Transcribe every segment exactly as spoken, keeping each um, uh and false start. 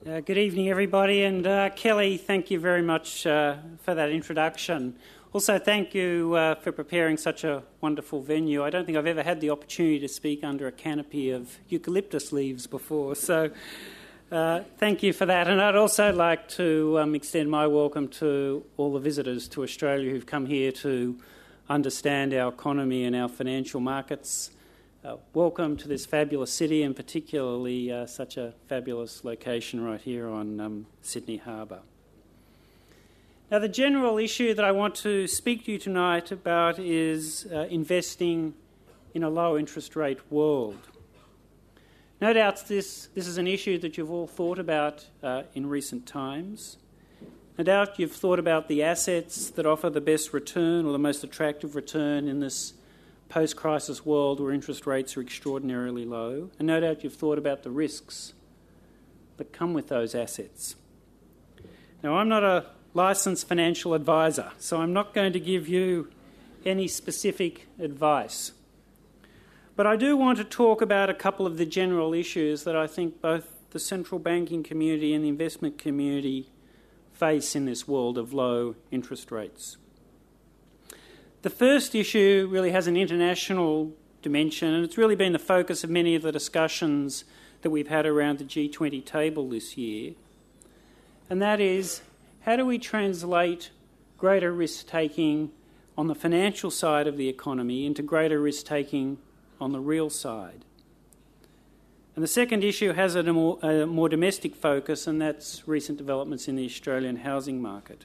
Uh, good evening, everybody, and uh, Kelly, thank you very much uh, for that introduction. Also, thank you uh, for preparing such a wonderful venue. I don't think I've ever had the opportunity to speak under a canopy of eucalyptus leaves before, so uh, thank you for that. And I'd also like to um, extend my welcome to all the visitors to Australia who've come here to understand our economy and our financial markets. Uh, welcome to this fabulous city, and particularly uh, such a fabulous location right here on um, Sydney Harbour. Now, the general issue that I want to speak to you tonight about is uh, investing in a low interest rate world. No doubt this, this is an issue that you've all thought about uh, in recent times. No doubt you've thought about the assets that offer the best return or the most attractive return in this post-crisis world where interest rates are extraordinarily low. And no doubt you've thought about the risks that come with those assets. Now, I'm not a licensed financial advisor, so I'm not going to give you any specific advice. But I do want to talk about a couple of the general issues that I think both the central banking community and the investment community face in this world of low interest rates. The first issue really has an international dimension, and it's really been the focus of many of the discussions that we've had around the G twenty table this year, and that is, how do we translate greater risk-taking on the financial side of the economy into greater risk-taking on the real side? And the second issue has a more, a more domestic focus, and that's recent developments in the Australian housing market.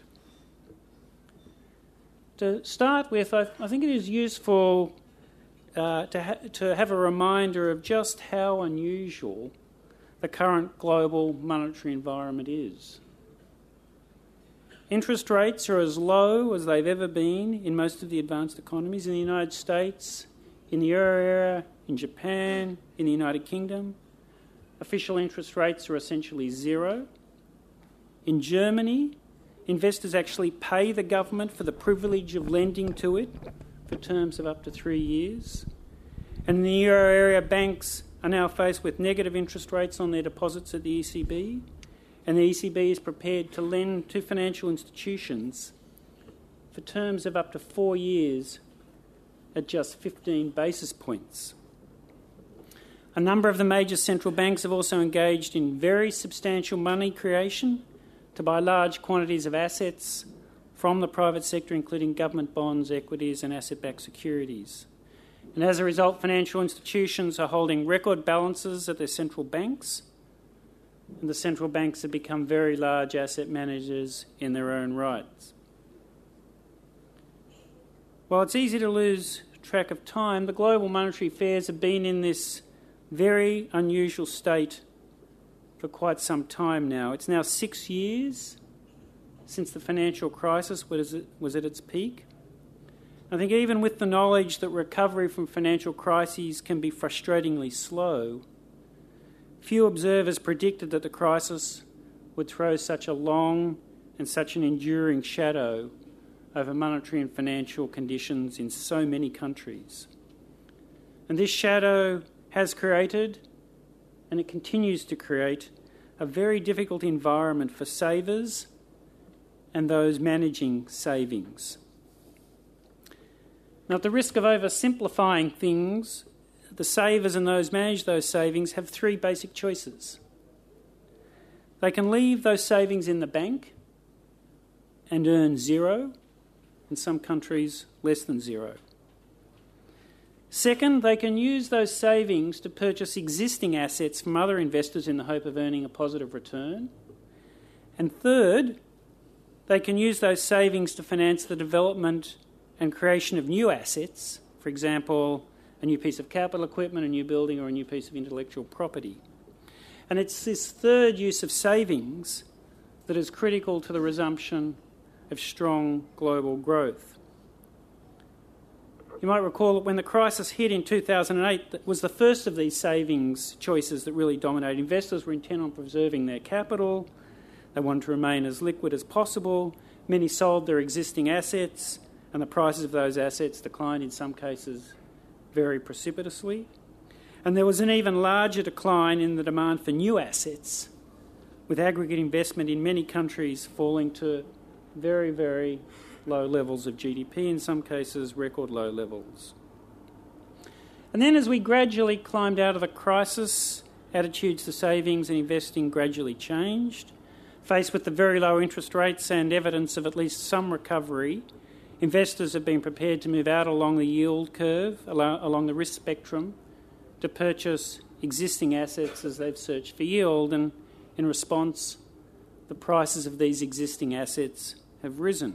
To start with, I, I think it is useful uh, to, ha- to have a reminder of just how unusual the current global monetary environment is. Interest rates are as low as they've ever been in most of the advanced economies in the United States, in the euro area, in Japan, in the United Kingdom. Official interest rates are essentially zero. In Germany, investors actually pay the government for the privilege of lending to it for terms of up to three years. And in the euro area, banks are now faced with negative interest rates on their deposits at the E C B, and the E C B is prepared to lend to financial institutions for terms of up to four years at just fifteen basis points. A number of the major central banks have also engaged in very substantial money creation to buy large quantities of assets from the private sector, including government bonds, equities and asset-backed securities. And as a result, financial institutions are holding record balances at their central banks, and the central banks have become very large asset managers in their own rights. While it's easy to lose track of time, the global monetary affairs have been in this very unusual state for quite some time now. It's now six years since the financial crisis was at its peak. I think even with the knowledge that recovery from financial crises can be frustratingly slow, few observers predicted that the crisis would throw such a long and such an enduring shadow over monetary and financial conditions in so many countries. And this shadow has created, and it continues to create, a very difficult environment for savers and those managing savings. Now, at the risk of oversimplifying things, the savers and those manage those savings have three basic choices. They can leave those savings in the bank and earn zero, in some countries less than zero. Second, they can use those savings to purchase existing assets from other investors in the hope of earning a positive return. And third, they can use those savings to finance the development and creation of new assets, for example, a new piece of capital equipment, a new building, or a new piece of intellectual property. And it's this third use of savings that is critical to the resumption of strong global growth. You might recall that when the crisis hit in two thousand eight, that was the first of these savings choices that really dominated. Investors were intent on preserving their capital. They wanted to remain as liquid as possible. Many sold their existing assets, and the prices of those assets declined in some cases very precipitously. And there was an even larger decline in the demand for new assets, with aggregate investment in many countries falling to very, very low levels of G D P, in some cases record low levels. And then as we gradually climbed out of the crisis, attitudes to savings and investing gradually changed. Faced with the very low interest rates and evidence of at least some recovery, investors have been prepared to move out along the yield curve, along the risk spectrum, to purchase existing assets as they've searched for yield, and in response, the prices of these existing assets have risen.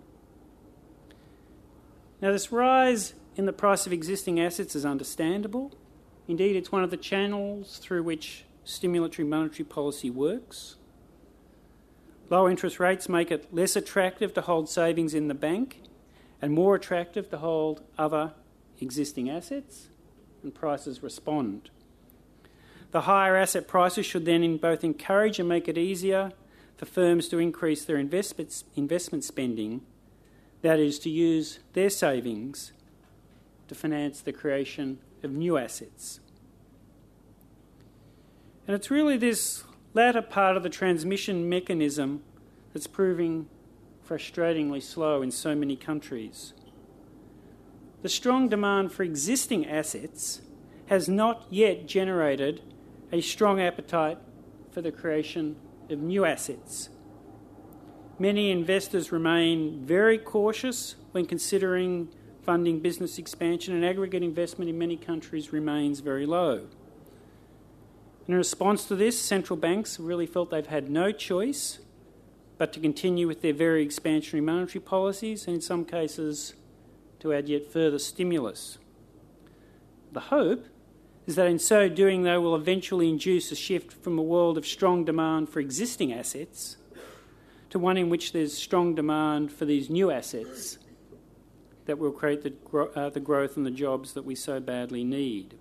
Now, this rise in the price of existing assets is understandable. Indeed, it's one of the channels through which stimulatory monetary policy works. Low interest rates make it less attractive to hold savings in the bank and more attractive to hold other existing assets, and prices respond. The higher asset prices should then both encourage and make it easier for firms to increase their investment, investment spending, that is, to use their savings to finance the creation of new assets. And it's really this latter part of the transmission mechanism that's proving frustratingly slow in so many countries. The strong demand for existing assets has not yet generated a strong appetite for the creation of new assets. Many investors remain very cautious when considering funding business expansion, and aggregate investment in many countries remains very low. In response to this, central banks really felt they've had no choice but to continue with their very expansionary monetary policies, and in some cases to add yet further stimulus. The hope is that in so doing they will eventually induce a shift from a world of strong demand for existing assets to one in which there's strong demand for these new assets that will create the, gro- uh, the growth and the jobs that we so badly need.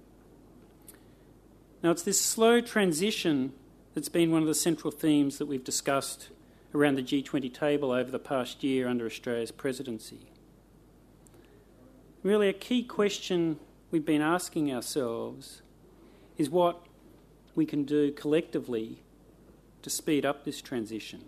Now, it's this slow transition that's been one of the central themes that we've discussed around the G twenty table over the past year under Australia's presidency. Really, a key question we've been asking ourselves is what we can do collectively to speed up this transition.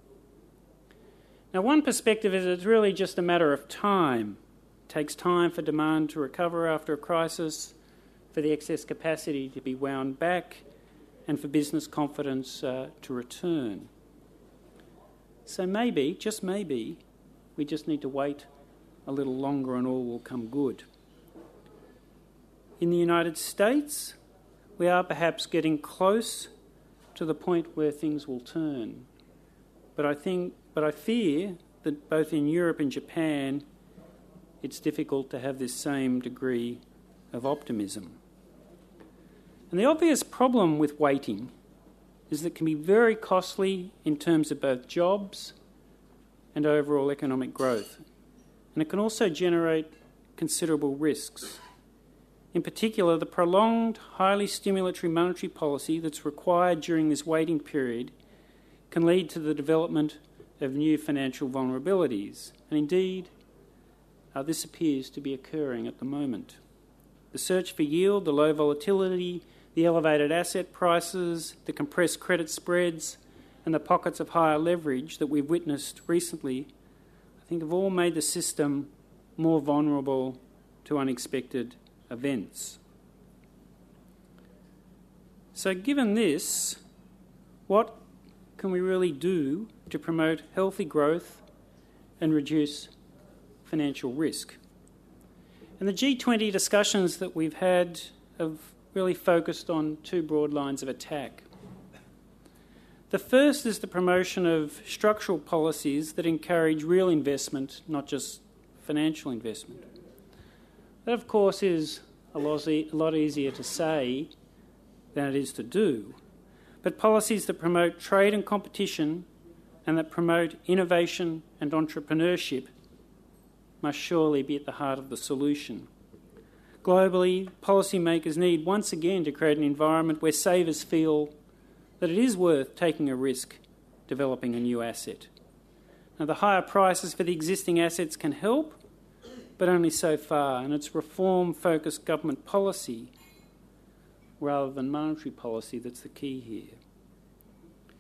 Now, one perspective is it's really just a matter of time. It takes time for demand to recover after a crisis, for the excess capacity to be wound back, and for business confidence uh, to return. So maybe, just maybe, we just need to wait a little longer and all will come good. In the United States, we are perhaps getting close to the point where things will turn. But I think, but I fear that both in Europe and Japan, it's difficult to have this same degree of optimism. And the obvious problem with waiting is that it can be very costly in terms of both jobs and overall economic growth. And it can also generate considerable risks. In particular, the prolonged, highly stimulatory monetary policy that's required during this waiting period can lead to the development of new financial vulnerabilities. And indeed, uh, this appears to be occurring at the moment. The search for yield, the low volatility, the elevated asset prices, the compressed credit spreads, and the pockets of higher leverage that we've witnessed recently, I think have all made the system more vulnerable to unexpected events. So given this, what can we really do to promote healthy growth and reduce financial risk? And the G twenty discussions that we've had have really focused on two broad lines of attack. The first is the promotion of structural policies that encourage real investment, not just financial investment. That, of course, is a lot easier to say than it is to do. But policies that promote trade and competition and that promote innovation and entrepreneurship must surely be at the heart of the solution. Globally, policymakers need once again to create an environment where savers feel that it is worth taking a risk developing a new asset. Now, the higher prices for the existing assets can help, but only so far, and it's reform-focused government policy rather than monetary policy that's the key here.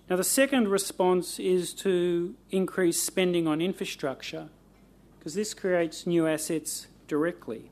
Now, the second response is to increase spending on infrastructure, because this creates new assets directly.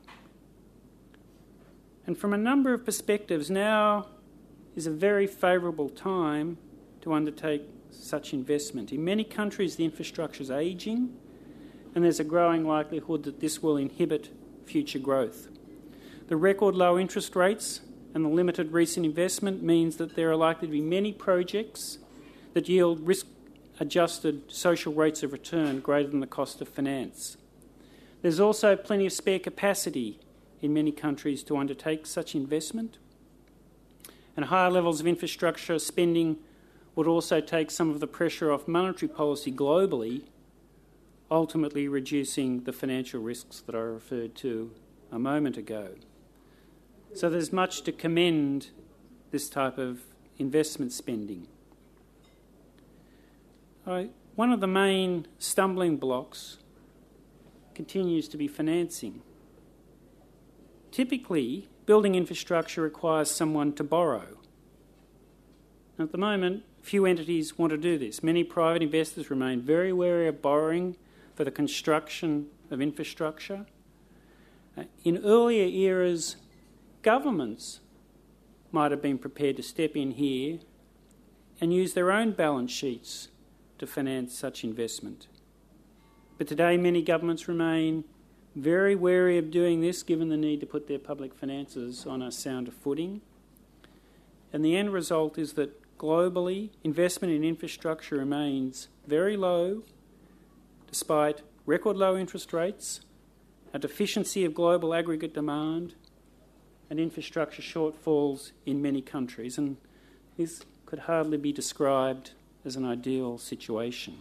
And from a number of perspectives, now is a very favourable time to undertake such investment. In many countries, the infrastructure is ageing, and there's a growing likelihood that this will inhibit future growth. The record low interest rates and the limited recent investment means that there are likely to be many projects that yield risk-adjusted social rates of return greater than the cost of finance. There's also plenty of spare capacity in many countries to undertake such investment, and higher levels of infrastructure spending would also take some of the pressure off monetary policy globally, ultimately reducing the financial risks that I referred to a moment ago. So there's much to commend this type of investment spending. Right. One of the main stumbling blocks continues to be financing. Typically, building infrastructure requires someone to borrow. At the moment, few entities want to do this. Many private investors remain very wary of borrowing for the construction of infrastructure. In earlier eras, governments might have been prepared to step in here and use their own balance sheets to finance such investment. But today many governments remain very wary of doing this, given the need to put their public finances on a sounder footing. And the end result is that globally, investment in infrastructure remains very low, despite record low interest rates, a deficiency of global aggregate demand, and infrastructure shortfalls in many countries. And this could hardly be described as an ideal situation.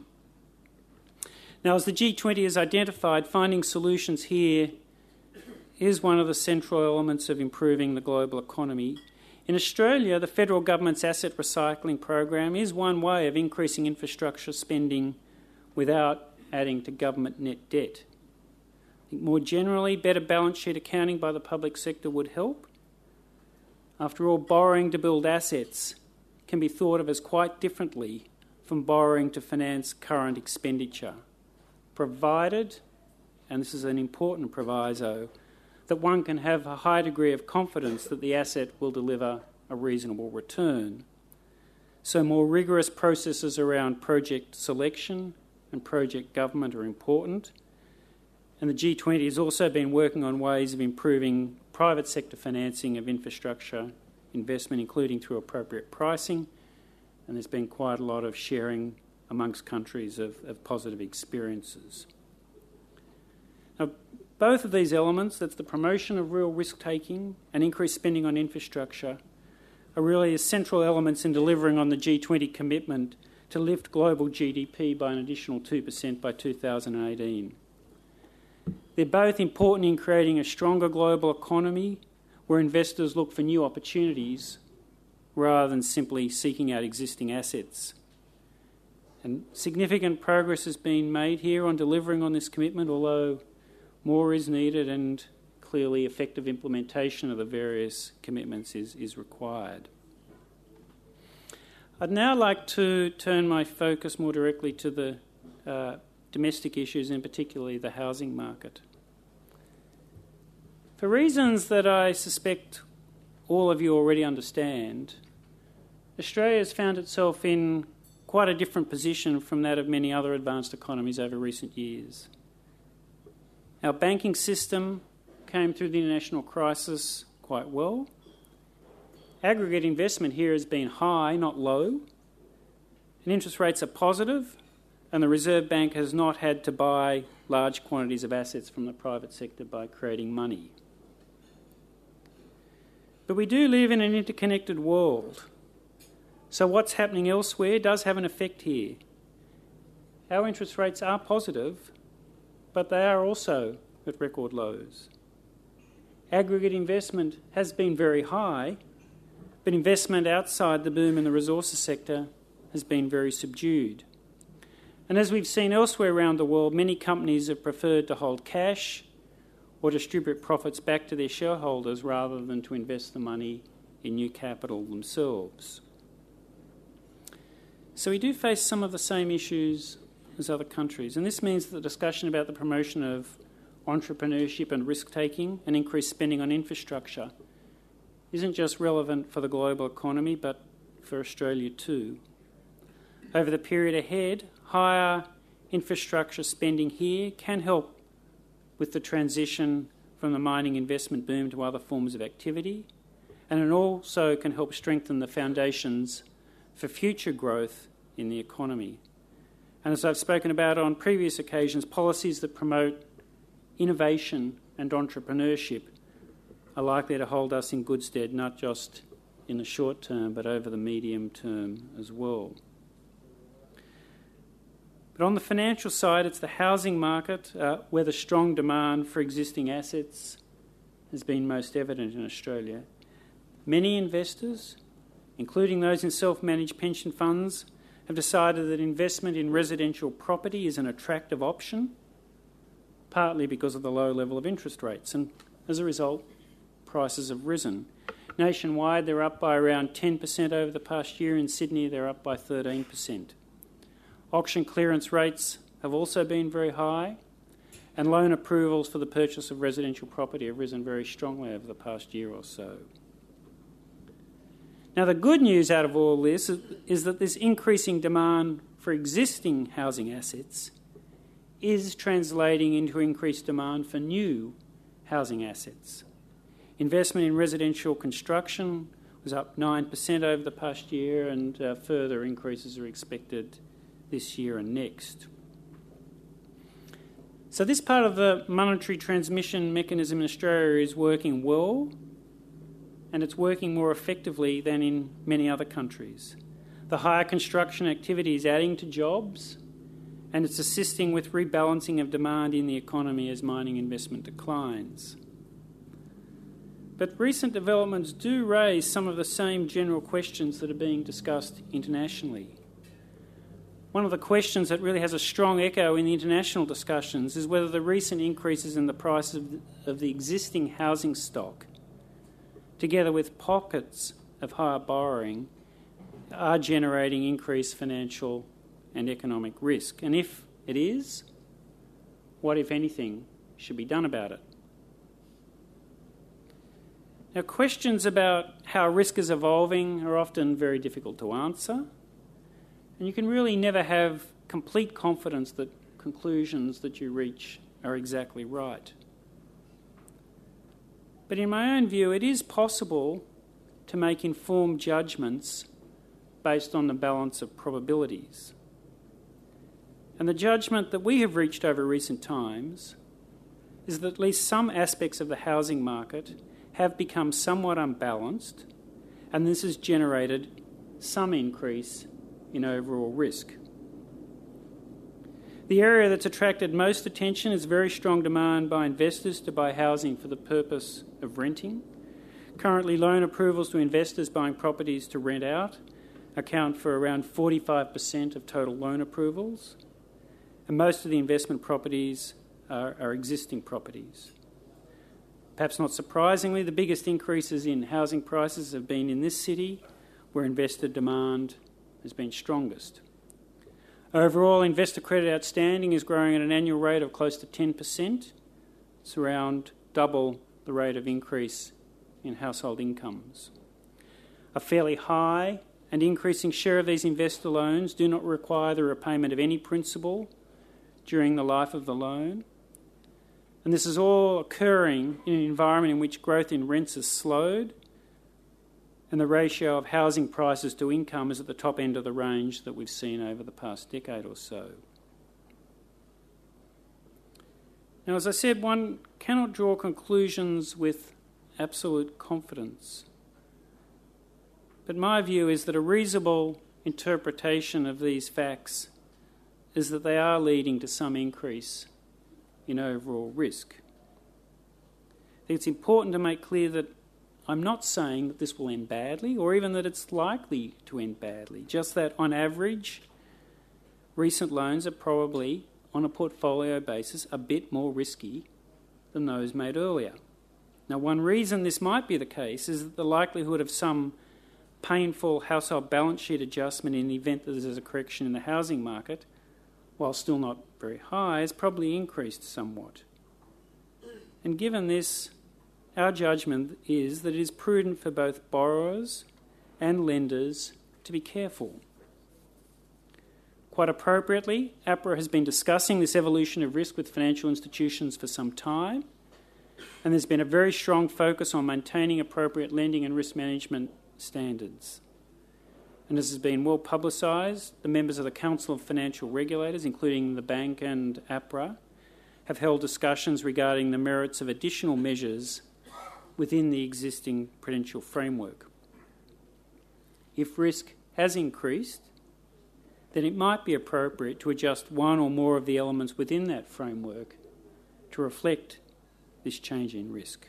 Now, as the G twenty has identified, finding solutions here is one of the central elements of improving the global economy. In Australia, the federal government's asset recycling program is one way of increasing infrastructure spending without adding to government net debt. I think more generally, better balance sheet accounting by the public sector would help. After all, borrowing to build assets can be thought of as quite differently from borrowing to finance current expenditure, provided, and this is an important proviso, that one can have a high degree of confidence that the asset will deliver a reasonable return. So more rigorous processes around project selection and project government are important. And the G twenty has also been working on ways of improving private sector financing of infrastructure investment, including through appropriate pricing. And there's been quite a lot of sharing amongst countries of, of positive experiences. Now, both of these elements, that's the promotion of real risk-taking and increased spending on infrastructure, are really central elements in delivering on the G twenty commitment to lift global G D P by an additional two percent by two thousand eighteen. They're both important in creating a stronger global economy where investors look for new opportunities rather than simply seeking out existing assets. And significant progress has been made here on delivering on this commitment, although more is needed and clearly effective implementation of the various commitments is, is required. I'd now like to turn my focus more directly to the uh, domestic issues, and particularly the housing market. For reasons that I suspect all of you already understand, Australia has found itself in quite a different position from that of many other advanced economies over recent years. Our banking system came through the international crisis quite well. Aggregate investment here has been high, not low, and interest rates are positive, and the Reserve Bank has not had to buy large quantities of assets from the private sector by creating money. But we do live in an interconnected world. So what's happening elsewhere does have an effect here. Our interest rates are positive, but they are also at record lows. Aggregate investment has been very high, but investment outside the boom in the resources sector has been very subdued. And as we've seen elsewhere around the world, many companies have preferred to hold cash or distribute profits back to their shareholders rather than to invest the money in new capital themselves. So we do face some of the same issues as other countries, and this means that the discussion about the promotion of entrepreneurship and risk-taking and increased spending on infrastructure isn't just relevant for the global economy, but for Australia too. Over the period ahead, higher infrastructure spending here can help with the transition from the mining investment boom to other forms of activity, and it also can help strengthen the foundations for future growth in the economy. And as I've spoken about on previous occasions, policies that promote innovation and entrepreneurship are likely to hold us in good stead, not just in the short term, but over the medium term as well. But on the financial side, it's the housing market uh, where the strong demand for existing assets has been most evident in Australia. Many investors, including those in self-managed pension funds, have decided that investment in residential property is an attractive option, partly because of the low level of interest rates, and as a result, prices have risen. Nationwide, they're up by around ten percent over the past year. In Sydney, they're up by thirteen percent. Auction clearance rates have also been very high, and loan approvals for the purchase of residential property have risen very strongly over the past year or so. Now, the good news out of all this is that this increasing demand for existing housing assets is translating into increased demand for new housing assets. Investment in residential construction was up nine percent over the past year, and uh, further increases are expected this year and next. So this part of the monetary transmission mechanism in Australia is working well, and it's working more effectively than in many other countries. The higher construction activity is adding to jobs, and it's assisting with rebalancing of demand in the economy as mining investment declines. But recent developments do raise some of the same general questions that are being discussed internationally. One of the questions that really has a strong echo in the international discussions is whether the recent increases in the price of the, of the existing housing stock, together with pockets of higher borrowing, are generating increased financial and economic risk. And if it is, what, if anything, should be done about it? Now, questions about how risk is evolving are often very difficult to answer, and you can really never have complete confidence that conclusions that you reach are exactly right. But in my own view, it is possible to make informed judgments based on the balance of probabilities. And the judgment that we have reached over recent times is that at least some aspects of the housing market have become somewhat unbalanced, and this has generated some increase in overall risk. The area that's attracted most attention is very strong demand by investors to buy housing for the purpose of renting. Currently, loan approvals to investors buying properties to rent out account for around forty-five percent of total loan approvals, and most of the investment properties are, are existing properties. Perhaps not surprisingly, the biggest increases in housing prices have been in this city, where investor demand has been strongest. Overall, investor credit outstanding is growing at an annual rate of close to ten percent. It's around double the rate of increase in household incomes. A fairly high and increasing share of these investor loans do not require the repayment of any principal during the life of the loan. And this is all occurring in an environment in which growth in rents has slowed, and the ratio of housing prices to income is at the top end of the range that we've seen over the past decade or so. Now, as I said, one cannot draw conclusions with absolute confidence. But my view is that a reasonable interpretation of these facts is that they are leading to some increase in overall risk. I think it's important to make clear that I'm not saying that this will end badly, or even that it's likely to end badly, just that on average, recent loans are probably, on a portfolio basis, a bit more risky than those made earlier. Now, one reason this might be the case is that the likelihood of some painful household balance sheet adjustment in the event that there's a correction in the housing market, while still not very high, has probably increased somewhat. And given this, our judgment is that it is prudent for both borrowers and lenders to be careful. Quite appropriately, APRA has been discussing this evolution of risk with financial institutions for some time, and there's been a very strong focus on maintaining appropriate lending and risk management standards. And as has been well publicised, the members of the Council of Financial Regulators, including the Bank and APRA, have held discussions regarding the merits of additional measures within the existing prudential framework. If risk has increased, then it might be appropriate to adjust one or more of the elements within that framework to reflect this change in risk.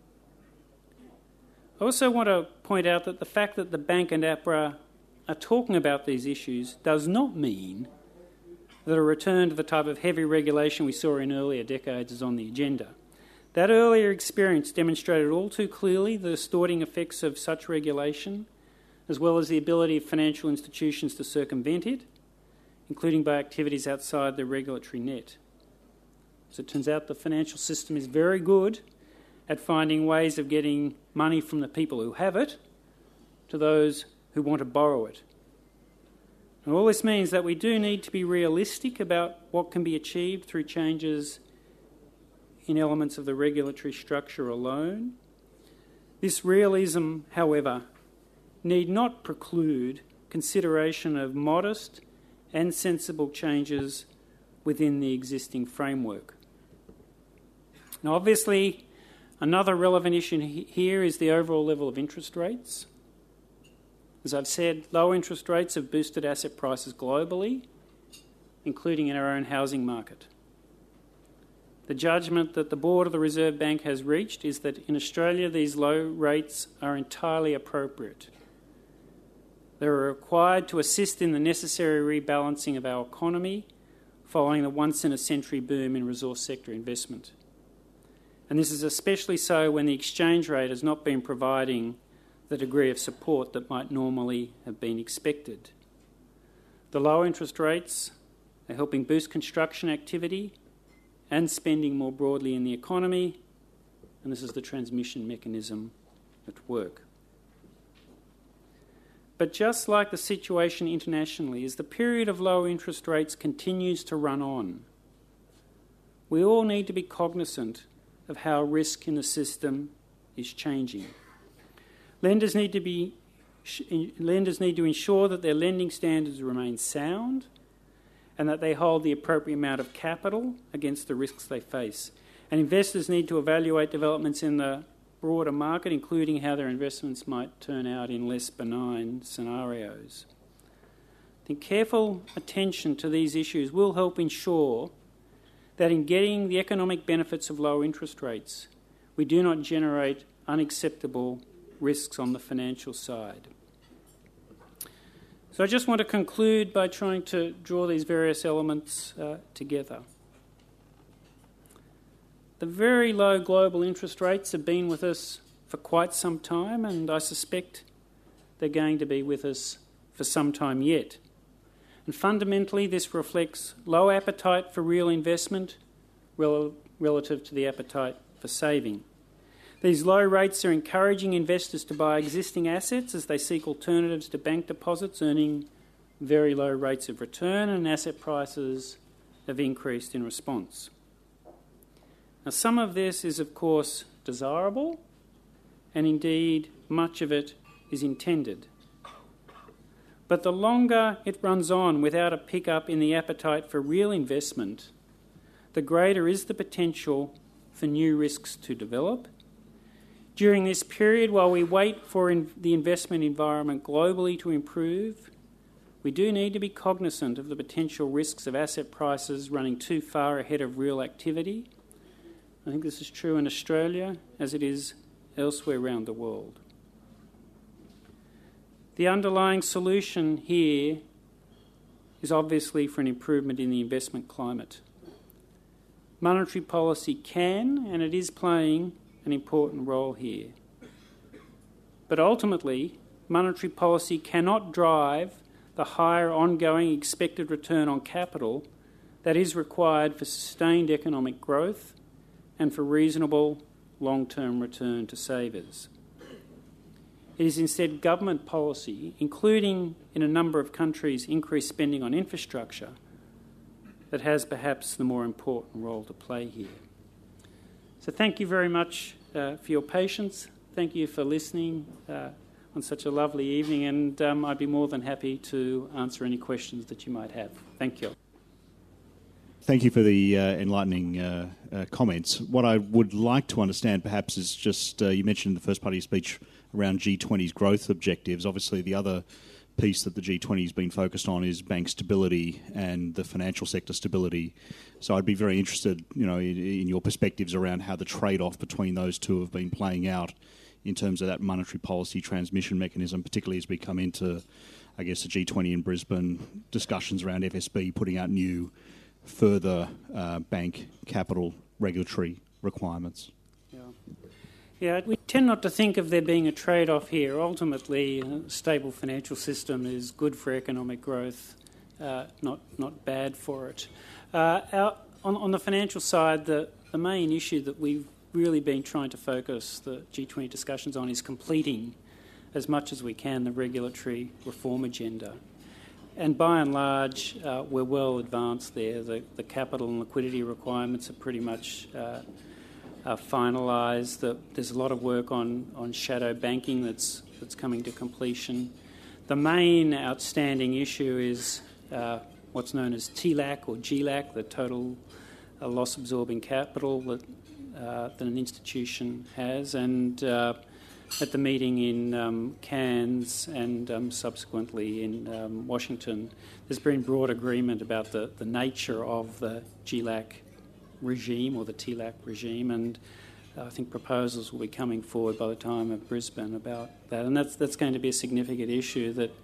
I also want to point out that the fact that the Bank and APRA are talking about these issues does not mean that a return to the type of heavy regulation we saw in earlier decades is on the agenda. That earlier experience demonstrated all too clearly the distorting effects of such regulation, as well as the ability of financial institutions to circumvent it, including by activities outside the regulatory net. As it turns out, the financial system is very good at finding ways of getting money from the people who have it to those who want to borrow it. And all this means that we do need to be realistic about what can be achieved through changes in elements of the regulatory structure alone. This realism, however, need not preclude consideration of modest and sensible changes within the existing framework. Now, obviously, another relevant issue here is the overall level of interest rates. As I've said, low interest rates have boosted asset prices globally, including in our own housing market. The judgment that the Board of the Reserve Bank has reached is that in Australia these low rates are entirely appropriate. They are required to assist in the necessary rebalancing of our economy following the once-in-a-century boom in resource sector investment. And this is especially so when the exchange rate has not been providing the degree of support that might normally have been expected. The low interest rates are helping boost construction activity and spending more broadly in the economy, and this is the transmission mechanism at work. But just like the situation internationally, as the period of low interest rates continues to run on, we all need to be cognizant of how risk in the system is changing. Lenders need to be lenders need to ensure that their lending standards remain sound and that they hold the appropriate amount of capital against the risks they face. And investors need to evaluate developments in the broader market, including how their investments might turn out in less benign scenarios. I think careful attention to these issues will help ensure that in getting the economic benefits of low interest rates, we do not generate unacceptable risks on the financial side. So I just want to conclude by trying to draw these various elements uh, together. The very low global interest rates have been with us for quite some time, and I suspect they're going to be with us for some time yet. And fundamentally, this reflects low appetite for real investment rel- relative to the appetite for saving. These low rates are encouraging investors to buy existing assets as they seek alternatives to bank deposits, earning very low rates of return, and asset prices have increased in response. Now, some of this is, of course, desirable, and indeed much of it is intended. But the longer it runs on without a pickup in the appetite for real investment, the greater is the potential for new risks to develop. During this period, while we wait for in the investment environment globally to improve, we do need to be cognizant of the potential risks of asset prices running too far ahead of real activity. I think this is true in Australia as it is elsewhere around the world. The underlying solution here is obviously for an improvement in the investment climate. Monetary policy can, and it is playing, an important role here. But ultimately, monetary policy cannot drive the higher ongoing expected return on capital that is required for sustained economic growth and for reasonable long-term return to savers. It is instead government policy, including in a number of countries increased spending on infrastructure, that has perhaps the more important role to play here. So thank you very much uh, for your patience. Thank you for listening uh, on such a lovely evening, and um, I'd be more than happy to answer any questions that you might have. Thank you. Thank you for the uh, enlightening uh, uh, comments. What I would like to understand perhaps is just, uh, you mentioned in the first part of your speech around G twenty's growth objectives. Obviously the other piece that the G twenty has been focused on is bank stability and the financial sector stability. So I'd be very interested, you know, in, in your perspectives around how the trade-off between those two have been playing out in terms of that monetary policy transmission mechanism, particularly as we come into, I guess, the G twenty in Brisbane, discussions around F S B putting out new further uh, bank capital regulatory requirements. Yeah. yeah, we tend not to think of there being a trade-off here. Ultimately, a stable financial system is good for economic growth, uh, not not bad for it. Uh, our, on, on the financial side, the, the main issue that we've really been trying to focus the G twenty discussions on is completing as much as we can the regulatory reform agenda. And by and large, uh, we're well advanced there. The, the capital and liquidity requirements are pretty much uh, are finalised. The, there's a lot of work on, on shadow banking that's that's coming to completion. The main outstanding issue is uh, what's known as T LAC or G LAC, the total uh, loss-absorbing capital that, uh, that an institution has. And uh, at the meeting in um, Cairns and um, subsequently in um, Washington, there's been broad agreement about the, the nature of the G LAC regime or the T LAC regime, and I think proposals will be coming forward by the time of Brisbane about that. And that's, that's going to be a significant issue that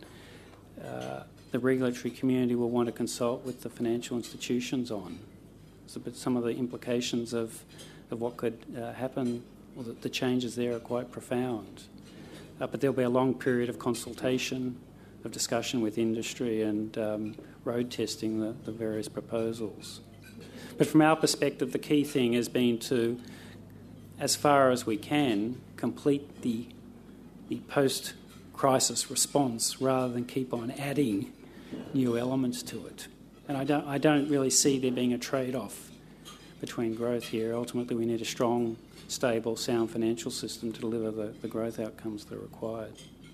uh, the regulatory community will want to consult with the financial institutions on. So, but some of the implications of, of what could uh, happen, well, the, the changes there are quite profound. Uh, but there'll be a long period of consultation, of discussion with industry and um, road testing the, the various proposals. But from our perspective, the key thing has been to, as far as we can, complete the, the post-crisis response rather than keep on adding new elements to it. And I don't, I don't really see there being a trade-off between growth here. Ultimately, we need a strong, stable, sound financial system to deliver the, the growth outcomes that are required.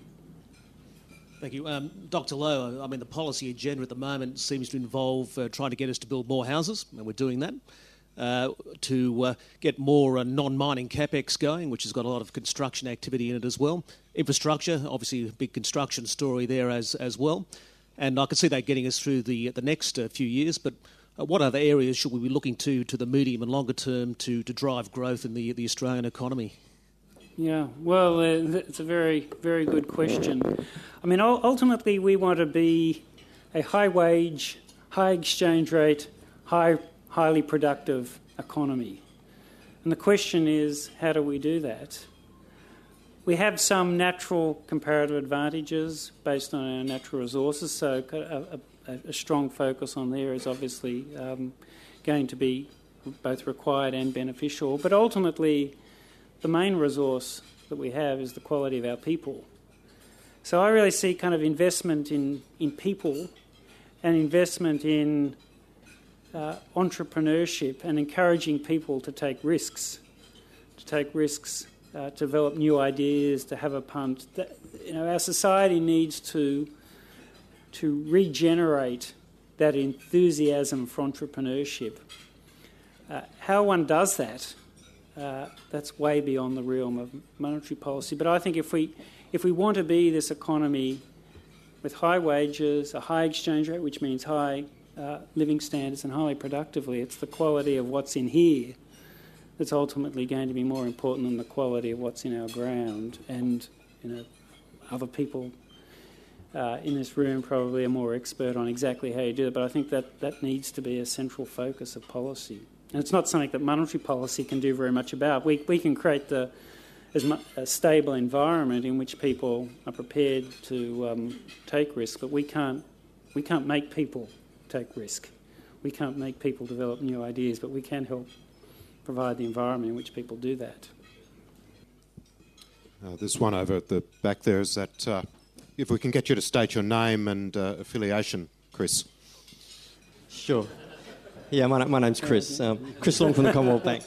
Thank you. Um, Doctor Lowe, I mean, the policy agenda at the moment seems to involve uh, trying to get us to build more houses, and we're doing that, uh, to uh, get more uh, non-mining capex going, which has got a lot of construction activity in it as well. Infrastructure, obviously a big construction story there as as well. And I can see that getting us through the, the next uh, few years, but Uh, what other areas should we be looking to to the medium and longer term to, to drive growth in the, the Australian economy? Yeah, well, uh, it's a very, very good question. I mean, ultimately we want to be a high-wage, high-exchange rate, high, highly productive economy. And the question is, how do we do that? We have some natural comparative advantages based on our natural resources, so a, a A strong focus on there is obviously um, going to be both required and beneficial. But ultimately, the main resource that we have is the quality of our people. So I really see kind of investment in, in people and investment in uh, entrepreneurship and encouraging people to take risks, to take risks, uh, to develop new ideas, to have a punt. That, you know, our society needs to to regenerate that enthusiasm for entrepreneurship. Uh, how one does that, uh, that's way beyond the realm of monetary policy. But I think if we if we want to be this economy with high wages, a high exchange rate, which means high uh, living standards and highly productively, it's the quality of what's in here that's ultimately going to be more important than the quality of what's in our ground. And, you know, other people Uh, in this room probably are more expert on exactly how you do it, but I think that, that needs to be a central focus of policy. And it's not something that monetary policy can do very much about. We we can create the as mu- a stable environment in which people are prepared to um, take risk, but we can't we can't make people take risk. We can't make people develop new ideas, but we can help provide the environment in which people do that. Uh, there's one over at the back there. Is that uh, if we can get you to state your name and uh, affiliation, Chris? Sure. Yeah, my, my name's Chris. Um, Chris Long from the Commonwealth Bank.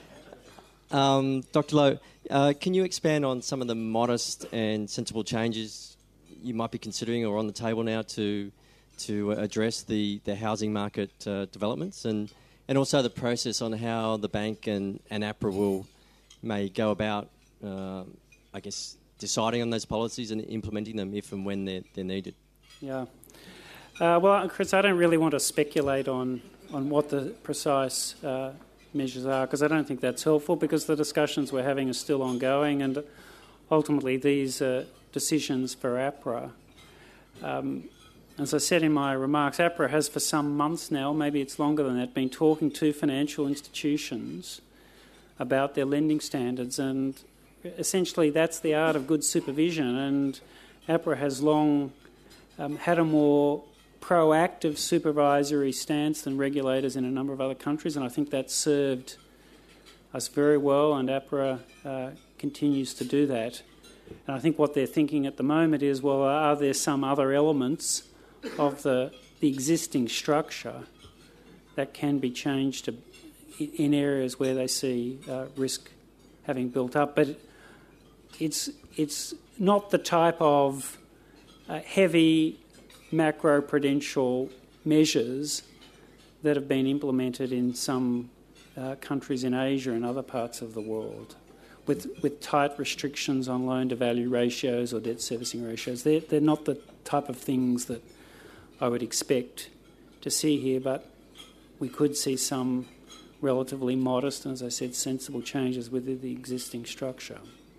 Um, Doctor Lowe, uh, can you expand on some of the modest and sensible changes you might be considering or on the table now to to address the, the housing market uh, developments, and, and also the process on how the bank and, and APRA will may go about, uh, I guess, deciding on those policies and implementing them if and when they're, they're needed? Yeah. Uh, well, Chris, I don't really want to speculate on, on what the precise uh, measures are, because I don't think that's helpful, because the discussions we're having are still ongoing, and ultimately these are decisions for APRA. Um, as I said in my remarks, APRA has for some months now, maybe it's longer than that, been talking to financial institutions about their lending standards, and essentially that's the art of good supervision, and APRA has long um, had a more proactive supervisory stance than regulators in a number of other countries, and I think that's served us very well, and APRA uh, continues to do that. And I think what they're thinking at the moment is, well, are there some other elements of the, the existing structure that can be changed to, in areas where they see uh, risk having built up? But it's, it's not the type of uh, heavy macro-prudential measures that have been implemented in some uh, countries in Asia and other parts of the world, with with tight restrictions on loan-to-value ratios or debt servicing ratios. They're, they're not the type of things that I would expect to see here, but we could see some relatively modest and, as I said, sensible changes within the existing structure.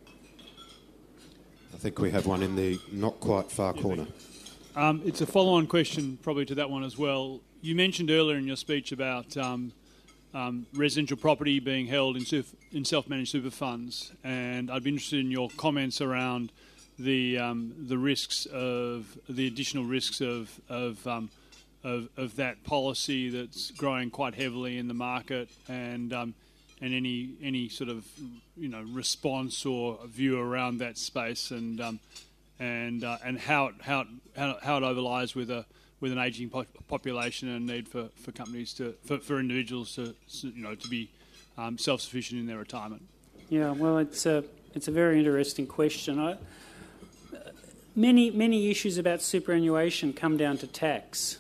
I think we have one in the not quite far corner. Um, it's a follow-on question probably to that one as well. You mentioned earlier in your speech about um, um, residential property being held in, surf- in self-managed super funds, and I'd be interested in your comments around the um, the risks of the additional risks of of, um, of of that policy that's growing quite heavily in the market, and um, and any any sort of you know response or view around that space, and um, and uh, and how it, how it, how how it overlies with a with an ageing po- population and need for, for companies to for, for individuals to you know to be um, self-sufficient in their retirement. Yeah, well, it's a it's a very interesting question. I, many many issues about superannuation come down to tax,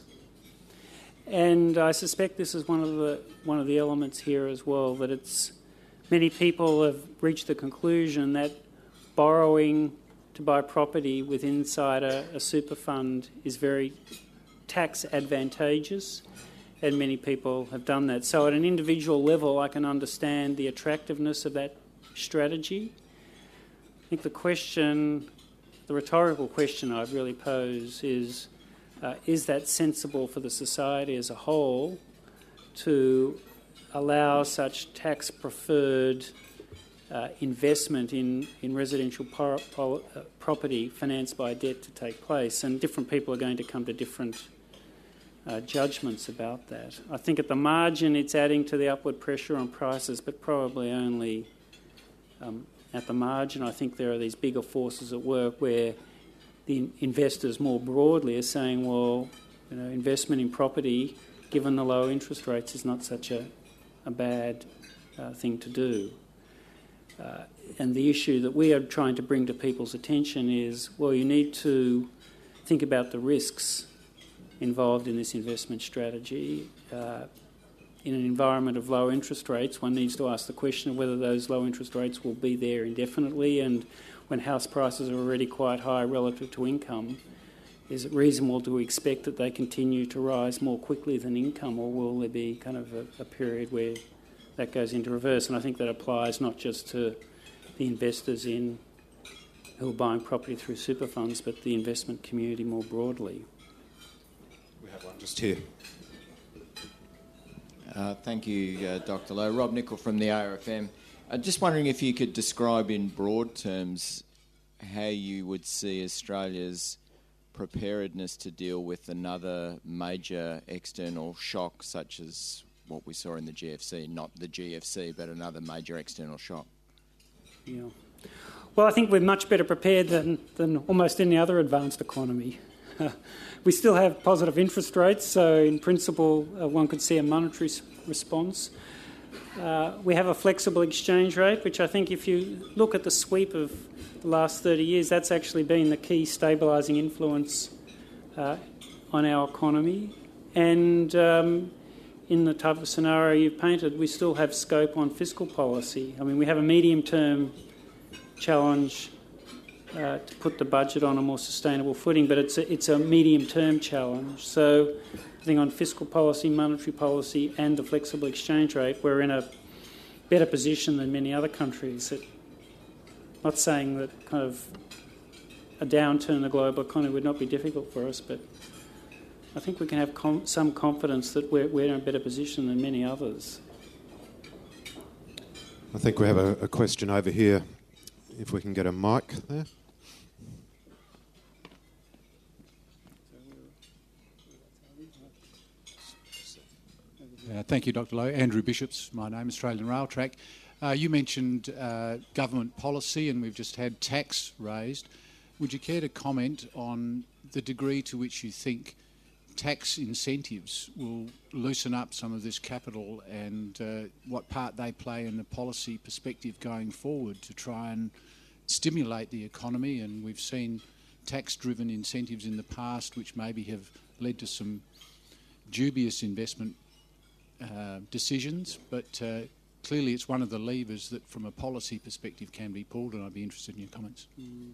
and I suspect this is one of the one of the elements here as well. That it's many people have reached the conclusion that borrowing to buy property with inside a, a super fund is very tax advantageous, and many people have done that. So at an individual level, I can understand the attractiveness of that strategy. I think the question, the rhetorical question I'd really pose is, uh, is that sensible for the society as a whole to allow such tax-preferred uh, investment in, in residential por- por- uh, property financed by debt to take place? And different people are going to come to different Uh, judgments about that. I think at the margin it's adding to the upward pressure on prices, but probably only um, at the margin. I think there are these bigger forces at work where the investors more broadly are saying, well, you know, investment in property, given the low interest rates, is not such a, a bad uh, thing to do. Uh, and the issue that we are trying to bring to people's attention is, well, you need to think about the risks involved in this investment strategy. Uh, in an environment of low interest rates, one needs to ask the question of whether those low interest rates will be there indefinitely, and when house prices are already quite high relative to income, is it reasonable to expect that they continue to rise more quickly than income, or will there be kind of a, a period where that goes into reverse? And I think that applies not just to the investors in who are buying property through super funds, but the investment community more broadly. One just here. Uh, thank you, uh, Doctor Lowe. Rob Nicol from the A R F M. I'm just wondering if you could describe in broad terms how you would see Australia's preparedness to deal with another major external shock, such as what we saw in the G F C, not the G F C, but another major external shock. Yeah. Well, I think we're much better prepared than, than almost any other advanced economy. Uh, we still have positive interest rates, so in principle uh, one could see a monetary s- response. Uh, we have a flexible exchange rate, which I think if you look at the sweep of the last thirty years, that's actually been the key stabilising influence uh, on our economy. And um, in the type of scenario you've painted, we still have scope on fiscal policy. I mean, we have a medium-term challenge uh, to put the budget on a more sustainable footing, but it's a, it's a medium-term challenge. So I think on fiscal policy, monetary policy and the flexible exchange rate, we're in a better position than many other countries. It, not saying that kind of a downturn in the global economy would not be difficult for us, but I think we can have com- some confidence that we're, we're in a better position than many others. I think we have a, a question over here. If we can get a mic there. Uh, thank you, Doctor Lowe. Andrew Bishops, my name, Australian Rail Track. Uh, you mentioned uh, government policy, and we've just had tax raised. Would you care to comment on the degree to which you think tax incentives will loosen up some of this capital, and uh, what part they play in the policy perspective going forward to try and stimulate the economy? And we've seen tax-driven incentives in the past which maybe have led to some dubious investment uh, decisions, but uh, clearly it's one of the levers that from a policy perspective can be pulled, and I'd be interested in your comments. Mm.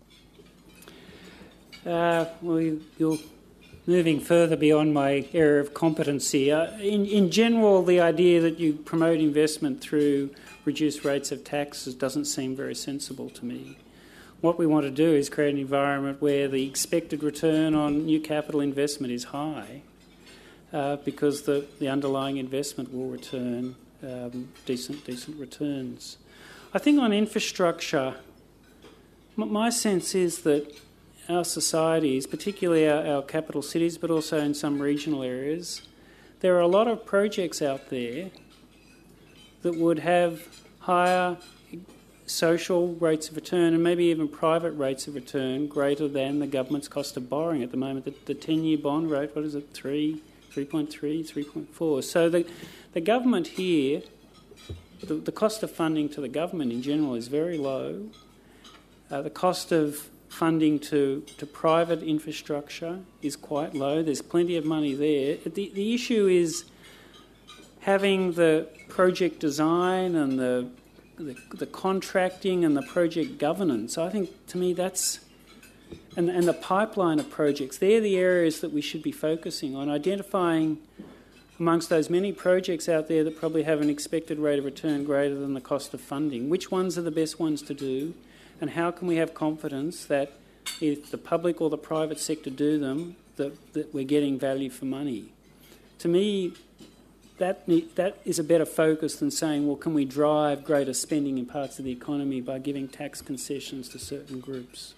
Uh, well, you, you're moving further beyond my area of competency. Uh, in, in general, the idea that you promote investment through reduced rates of taxes doesn't seem very sensible to me. What we want to do is create an environment where the expected return on new capital investment is high, uh, because the, the underlying investment will return um, decent decent returns. I think on infrastructure, m- my sense is that our societies, particularly our, our capital cities, but also in some regional areas, there are a lot of projects out there that would have higher social rates of return and maybe even private rates of return greater than the government's cost of borrowing at the moment. The, the ten-year bond rate, what is it, three, three point three, three point four. So the, the government here, the, the cost of funding to the government in general is very low. Uh, the cost of funding to, to private infrastructure is quite low. There's plenty of money there. The, the issue is having the project design and the, the the contracting and the project governance. I think, to me, that's... And, and the pipeline of projects, they're the areas that we should be focusing on, identifying amongst those many projects out there that probably have an expected rate of return greater than the cost of funding. Which ones are the best ones to do, and how can we have confidence that if the public or the private sector do them, that, that we're getting value for money? To me, that that is a better focus than saying, well, can we drive greater spending in parts of the economy by giving tax concessions to certain groups?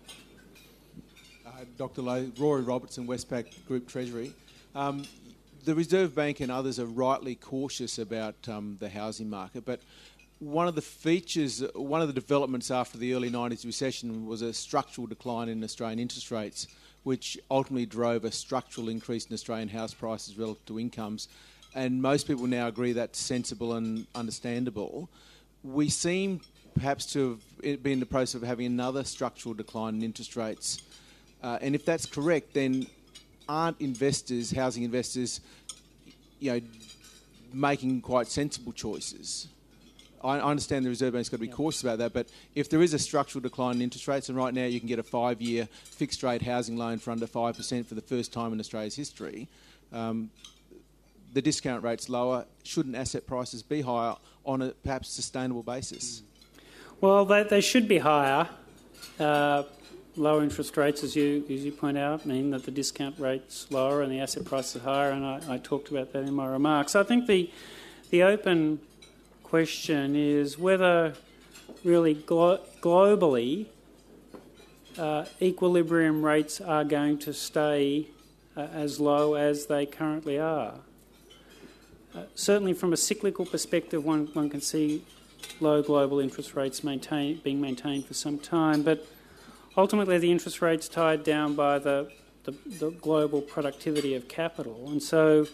Uh, Doctor Lowe, Rory Robertson, Westpac Group Treasury. Um, the Reserve Bank and others are rightly cautious about um, the housing market, but one of the features, one of the developments after the early nineties recession was a structural decline in Australian interest rates, which ultimately drove a structural increase in Australian house prices relative to incomes. And most people now agree that's sensible and understandable. We seem perhaps to have been in the process of having another structural decline in interest rates. Uh, and if that's correct, then aren't investors, housing investors, you know, making quite sensible choices? I understand the Reserve Bank's got to be yeah. cautious about that, but if there is a structural decline in interest rates, and right now you can get a five-year fixed-rate housing loan for under five percent for the first time in Australia's history, um, the discount rate's lower. Shouldn't asset prices be higher on a perhaps sustainable basis? Well, they, they should be higher. Uh, lower interest rates, as you as you point out, mean that the discount rate's lower and the asset price is higher, and I, I talked about that in my remarks. I think the the open question is whether really glo- globally uh, equilibrium rates are going to stay uh, as low as they currently are. Uh, certainly from a cyclical perspective, one, one can see low global interest rates maintain, being maintained for some time, but ultimately the interest rates tied down by the, the, the global productivity of capital. And so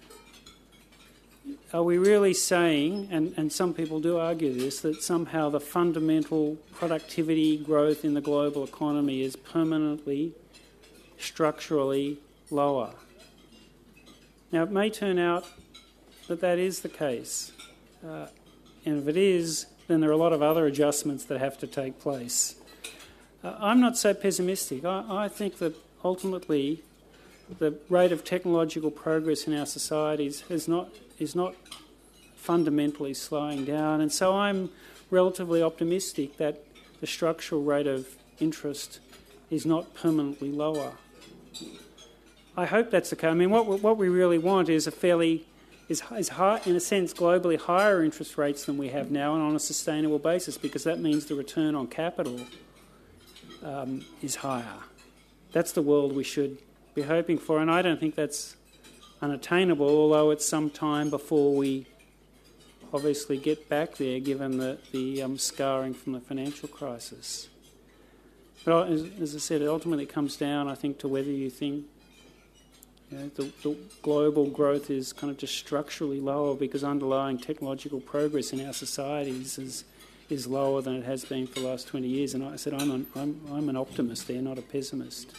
are we really saying, and, and some people do argue this, that somehow the fundamental productivity growth in the global economy is permanently, structurally lower? Now, it may turn out that that is the case. Uh, and if it is, then there are a lot of other adjustments that have to take place. Uh, I'm not so pessimistic. I, I think that ultimately the rate of technological progress in our societies is not is not fundamentally slowing down, and so I'm relatively optimistic that the structural rate of interest is not permanently lower. I hope that's the case. I mean, what what we really want is a fairly is is high, in a sense, globally higher interest rates than we have now, and on a sustainable basis, because that means the return on capital um, is higher. That's the world we should be hoping for, and I don't think that's unattainable, although it's some time before we obviously get back there, given the, the um, scarring from the financial crisis. But as, as I said, it ultimately comes down, I think, to whether you think you know, the, the global growth is kind of just structurally lower because underlying technological progress in our societies is is lower than it has been for the last twenty years. And I said I'm an, I'm, I'm an optimist there, not a pessimist.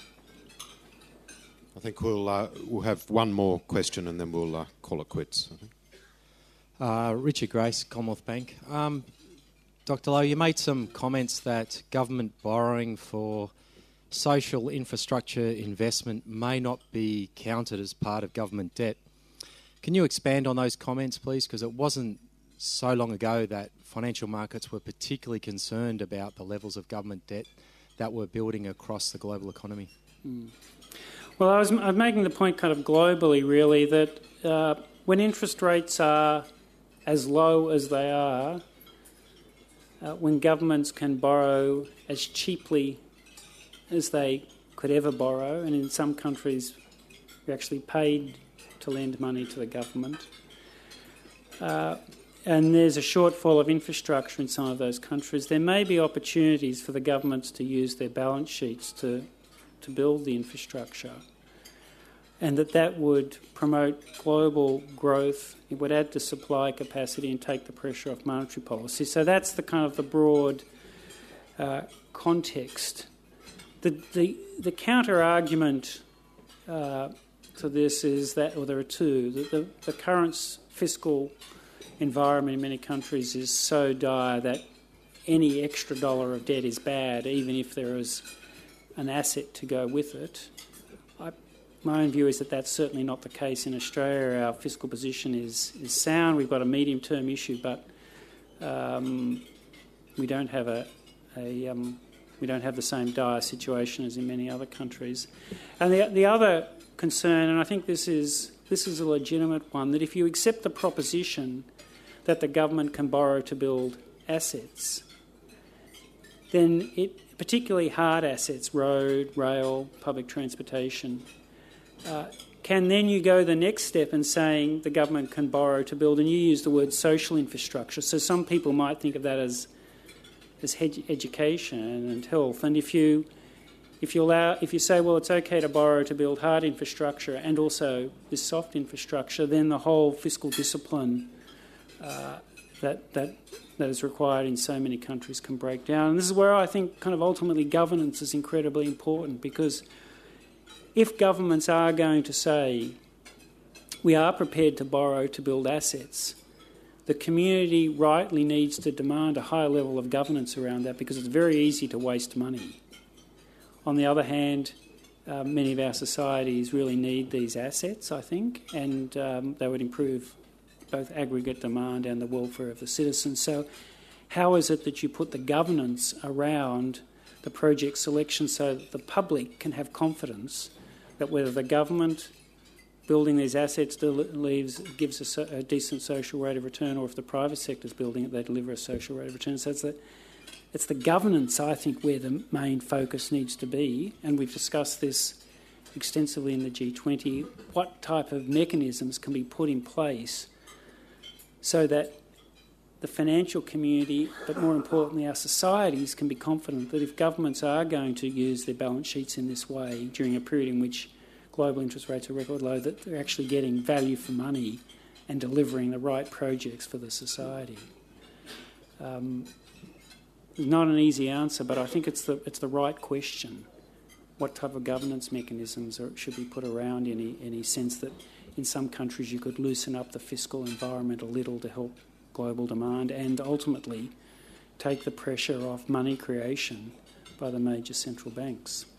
I think we'll uh, we'll have one more question and then we'll uh, call it quits. I think. Uh, Richard Grace, Commonwealth Bank. Um, Doctor Lowe, you made some comments that government borrowing for social infrastructure investment may not be counted as part of government debt. Can you expand on those comments, please? Because it wasn't so long ago that financial markets were particularly concerned about the levels of government debt that were building across the global economy. Mm. Well, I was, I was making the point kind of globally, really, that uh, when interest rates are as low as they are, uh, when governments can borrow as cheaply as they could ever borrow, and in some countries we actually paid to lend money to the government, uh, and there's a shortfall of infrastructure in some of those countries, there may be opportunities for the governments to use their balance sheets to to build the infrastructure, and that that would promote global growth. It would add to supply capacity and take the pressure off monetary policy. So that's the kind of the broad uh, context. The the, the counter argument uh, to this is that, or there are two. The, the, the current fiscal environment in many countries is so dire that any extra dollar of debt is bad, even if there is an asset to go with it. I, my own view is that that's certainly not the case in Australia. Our fiscal position is, is sound. We've got a medium-term issue, but um, we don't have a, a um, we don't have the same dire situation as in many other countries. And the the other concern, and I think this is this is a legitimate one, that if you accept the proposition that the government can borrow to build assets, then it particularly hard assets, road, rail, public transportation, uh, can then you go the next step in saying the government can borrow to build, and you use the word social infrastructure. So some people might think of that as as ed- education and health. And if you if you allow if you say, well, it's okay to borrow to build hard infrastructure and also this soft infrastructure, then the whole fiscal discipline uh, that that that is required in so many countries can break down. And this is where I think kind of ultimately governance is incredibly important, because if governments are going to say we are prepared to borrow to build assets, the community rightly needs to demand a higher level of governance around that, because it's very easy to waste money. On the other hand, uh, many of our societies really need these assets, I think, and um, they would improve both aggregate demand and the welfare of the citizens. So how is it that you put the governance around the project selection so that the public can have confidence that whether the government building these assets del- leaves, gives a, so, a decent social rate of return, or if the private sector's building it, they deliver a social rate of return. So it's the, it's the governance, I think, where the main focus needs to be, and we've discussed this extensively in the G twenty, what type of mechanisms can be put in place so that the financial community, but more importantly our societies, can be confident that if governments are going to use their balance sheets in this way during a period in which global interest rates are record low, that they're actually getting value for money and delivering the right projects for the society. Um, not an easy answer, but I think it's the it's the right question. What type of governance mechanisms are, should be put around any any sense that in some countries you could loosen up the fiscal environment a little to help global demand and ultimately take the pressure off money creation by the major central banks.